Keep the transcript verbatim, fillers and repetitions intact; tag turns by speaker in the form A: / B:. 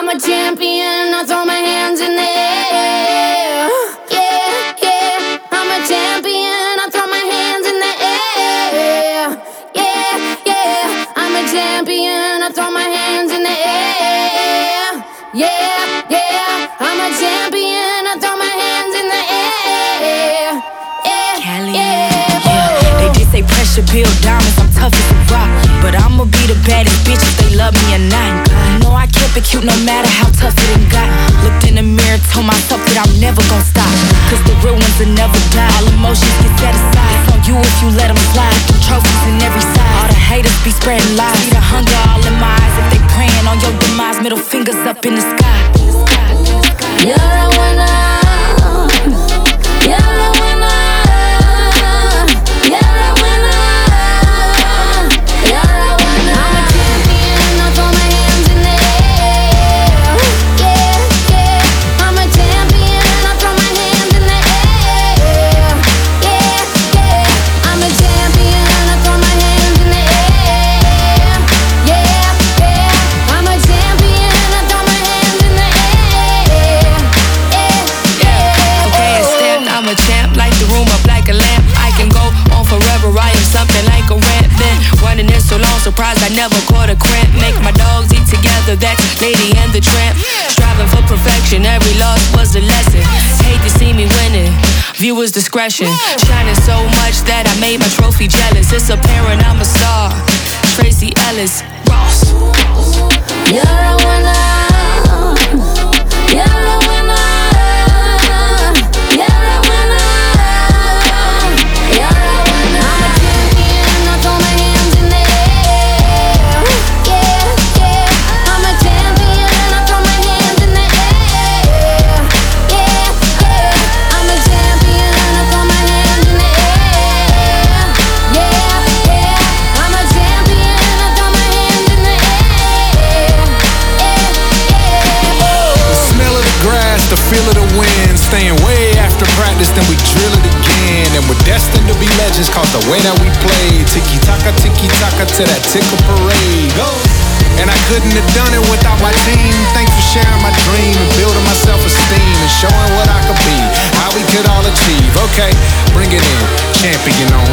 A: I'm a champion, I throw my hands in the air. Yeah, yeah, I'm a champion, I throw my hands in the air. Yeah, yeah, I'm a champion, I throw my hands in the air. Yeah, yeah, I'm a champion, I throw my hands in the air. Yeah,
B: Cali,
A: yeah,
B: yeah. They just say pressure build diamonds, I'm tough as a rock. But I'ma be the baddest bitch if they love me or not. You know I kept it cute no matter how tough it done got. Looked in the mirror, told myself that I'm never gon' stop. Cause the real ones will never die. All emotions get set aside. It's on you if you let them slide. Them trophies in every side. All the haters be spreading lies. See the hunger all in my eyes. If they praying on your demise, middle fingers up in the sky.
A: you're a winner. You're a winner. You're a winner. You're a winner. I'm a champion, I throw my hands in the air. Yeah, yeah. I'm a champion, I throw my hands in the air. Yeah, yeah. I'm a champion, I throw my hands in the air. Yeah, yeah. I'm a champion, I throw my hands in the air. Yeah, yeah.
B: Okay, it's stamped, I'm a champ. Light the room up like a lamp. I can go on forever, I am something like a ramp. Been running this so long, surprised I never caught a cramp. Make my dogs eat together, that's Lady and the Tramp. Striving for perfection, every loss was a lesson. Hate to see me winning, viewers' discretion. Shining so much that I made my trophy jealous. It's apparent I'm a star, Tracy Ellis Ross.
A: You're a winner. You're a winner. You're a winner. You're a winner. I'm a champion, I throw my hands in the air. Yeah, yeah. I'm a champion, I throw my hands in the air. Yeah, yeah. I'm a champion, I throw my hands in the air. Yeah, yeah. I'm a champion, I throw my hands in the air. Yeah, yeah.
C: The smell of the grass, the feel of the wind. Staying way after practice, then we drill it again. And we're destined to be legends, cause the way that we play. Tiki-taka, tiki-taka to that ticker parade. Go! And I couldn't have done it without my team. Thanks for sharing my dream and building my self-esteem and showing what I could be, how we could all achieve. Okay, bring it in, champion on